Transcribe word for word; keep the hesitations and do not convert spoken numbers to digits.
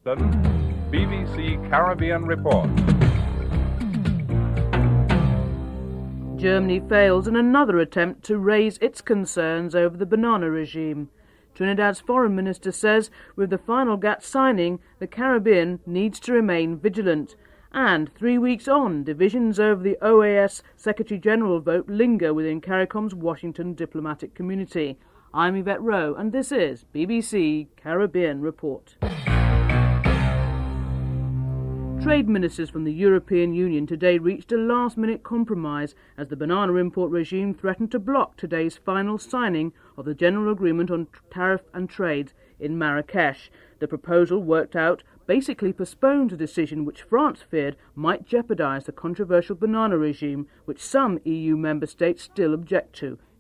Kingston, B B C Caribbean Report. Germany fails in another attempt to raise its concerns over the banana regime. Trinidad's foreign minister says with the final GATT signing, the Caribbean needs to remain vigilant. And three weeks on, divisions over the O A S Secretary-General vote linger within CARICOM's Washington diplomatic community. I'm Yvette Rowe, and this is B B C Caribbean Report. Trade ministers from the European Union today reached a last-minute compromise as the banana import regime threatened to block today's final signing of the General Agreement on Tariff and Trade in Marrakesh. The proposal, worked out, basically postponed a decision which France feared might jeopardise the controversial banana regime, which some E U member states still object to.